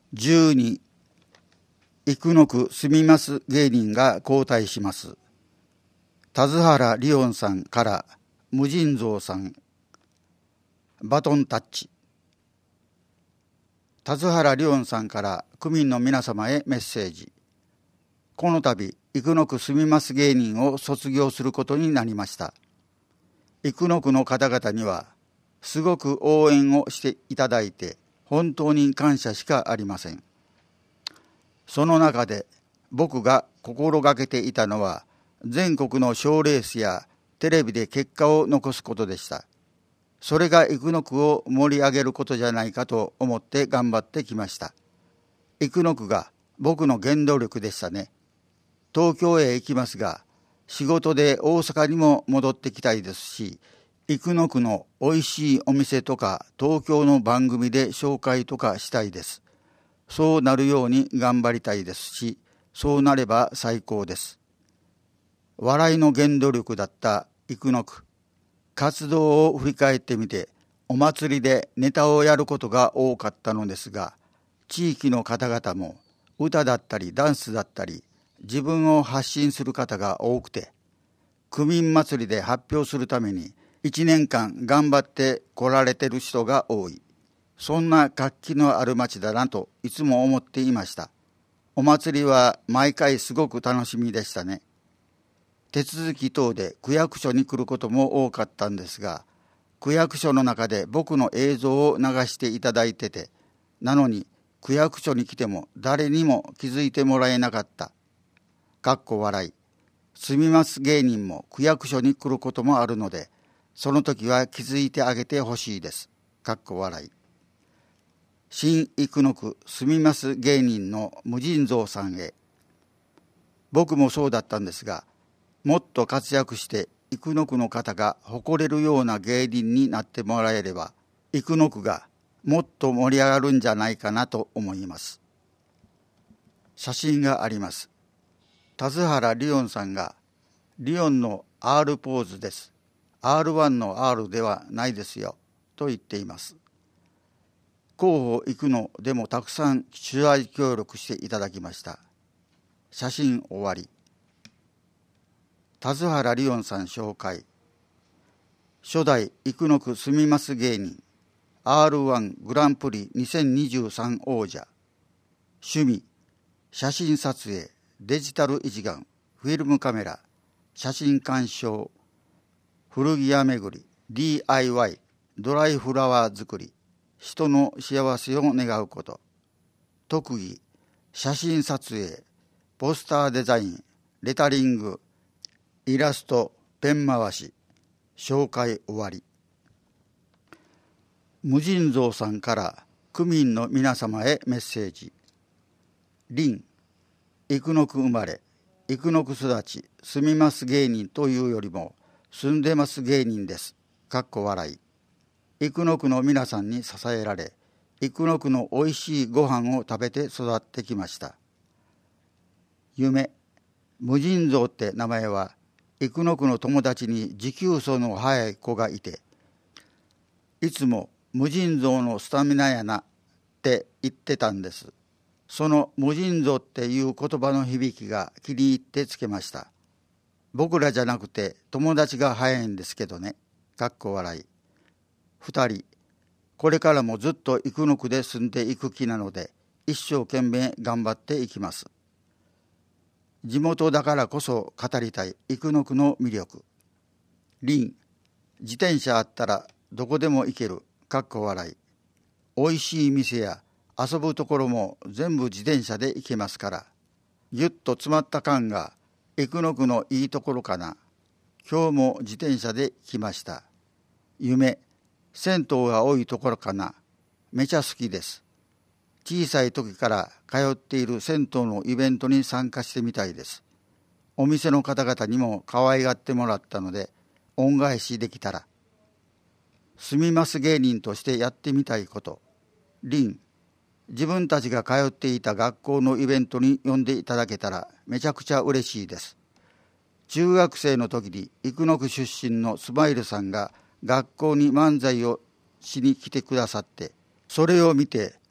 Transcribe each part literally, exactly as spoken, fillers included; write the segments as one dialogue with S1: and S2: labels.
S1: じゅうに生野区住みます芸人が交代します。田津原理音さんから無尽蔵さん、バトンタッチ。田津原理音さんから区民の皆様へメッセージ。この度生野区住みます芸人を卒業することになりました。生野区の方々にはすごく応援をしていただいて本当に感謝しかありません。その中で僕が心がけていたのは全国の賞レースやテレビで結果を残すことでした。それが生野区を盛り上げることじゃないかと思って頑張ってきました。生野区が僕の原動力でしたね。東京へ行きますが、仕事で大阪にも戻ってきたいですし、生野区のおいしいお店とか東京の番組で紹介とかしたいです。そうなるように頑張りたいですし、そうなれば最高です。笑いの原動力だった生野区。活動を振り返ってみて、お祭りでネタをやることが多かったのですが、地域の方々も歌だったりダンスだったり、自分を発信する方が多くて、区民祭りで発表するためにいちねんかん頑張って来られてる人が多い。そんな活気のある町だなといつも思っていました。お祭りは毎回すごく楽しみでしたね。手続き等で区役所に来ることも多かったんですが、区役所の中で僕の映像を流していただいてて、なのに区役所に来ても誰にも気づいてもらえなかった。かっこ笑い。住みます芸人も区役所に来ることもあるので、その時は気づいてあげてほしいです。かっこ笑い。新生野区住みます芸人の無尽蔵さんへ。僕もそうだったんですが、もっと活躍して生野区の方が誇れるような芸人になってもらえれば、生野区がもっと盛り上がるんじゃないかなと思います。写真があります。田津原理音さんが、リオンの R ポーズです。アールワン の R ではないですよ、と言っています。候補生野でもたくさん取材協力していただきました。写真終わり。田津原理音さん紹介。初代生野区住みます芸人 アールワン グランプリにせんにじゅうさん王者。趣味、写真撮影、デジタル一眼、フィルムカメラ、写真鑑賞、古着屋巡り、ディーアイワイ、ドライフラワー作り、人の幸せを願うこと。特技、写真撮影、ポスターデザイン、レタリング、イラスト、ペン回し。紹介終わり。無尽蔵さんから区民の皆様へメッセージ。林、生野区生まれ、生野区育ち、住みます芸人というよりも住んでます芸人です。かっこ笑い。生野区の皆さんに支えられ、生野区のおいしいご飯を食べて育ってきました。夢、無尽蔵って名前は生野区の友達に持久走の速い子がいて、いつも無尽蔵のスタミナやなって言ってたんです。その無尽蔵っていう言葉の響きが気に入ってつけました。僕らじゃなくて友達が速いんですけどね。かっこ笑い。二人、これからもずっと生野区で住んでいく気なので、一生懸命頑張っていきます。地元だからこそ語りたい生野区の魅力。林、自転車あったらどこでも行ける。かっこ笑い。おいしい店や遊ぶところも全部自転車で行けますから、ぎゅっと詰まった感が生野区のいいところかな。今日も自転車で来ました。夢、銭湯が多いところかな。めちゃ好きです。小さい時から通っている銭湯のイベントに参加してみたいです。お店の方々にも可愛がってもらったので、恩返しできたら。住みます芸人としてやってみたいこと。林、自分たちが通っていた学校のイベントに呼んでいただけたらめちゃくちゃ嬉しいです。中学生の時に生野区出身のスマイルさんが学校に漫才をしに来てくださって、それを見て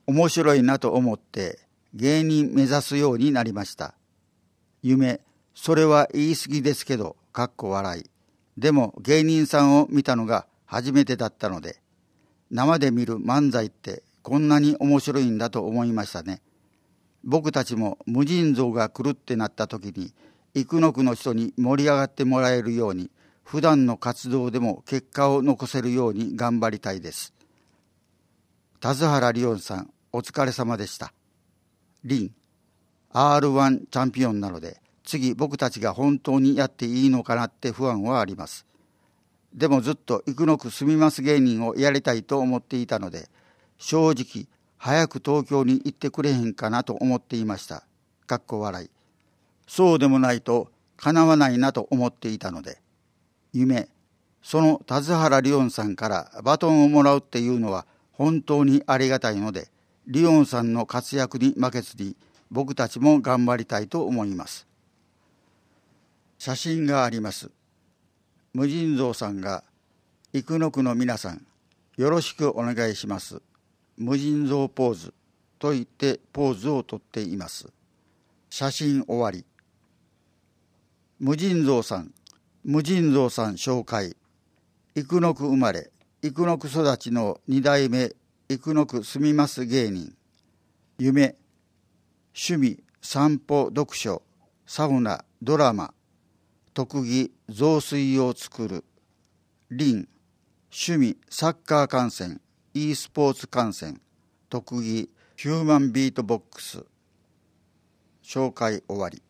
S1: 面白いなと思って芸人目指すようになりました。夢、それは言い過ぎですけど、かっこ笑い。でも芸人さんを見たのが初めてだったので、生で見る漫才ってこんなに面白いんだと思いましたね。僕たちも無尽蔵が来るってなった時に、生野区の人に盛り上がってもらえるように、普段の活動でも結果を残せるように頑張りたいです。田津原理音さん、お疲れ様でした。リン、アールワン チャンピオンなので、次僕たちが本当にやっていいのかなって不安はあります。でもずっと生野区住みます芸人をやりたいと思っていたので、正直早く東京に行ってくれへんかなと思っていました。かっこ笑い。そうでもないと叶わないなと思っていたので、夢、その田津原理音さんからバトンをもらうっていうのは本当にありがたいので、理音さんの活躍に負けずに僕たちも頑張りたいと思います。写真があります。無尽蔵さんが、生野区の皆さん、よろしくお願いします。無尽蔵ポーズと言ってポーズをとっています。写真終わり。無尽蔵さん、無尽蔵さん紹介。生野区生まれ、生野区育ちの二代目生野区住みます芸人。夢、趣味、散歩、読書、サウナ、ドラマ。特技、雑炊を作る。リン、趣味、サッカー観戦、e スポーツ観戦。特技、ヒューマンビートボックス。紹介終わり。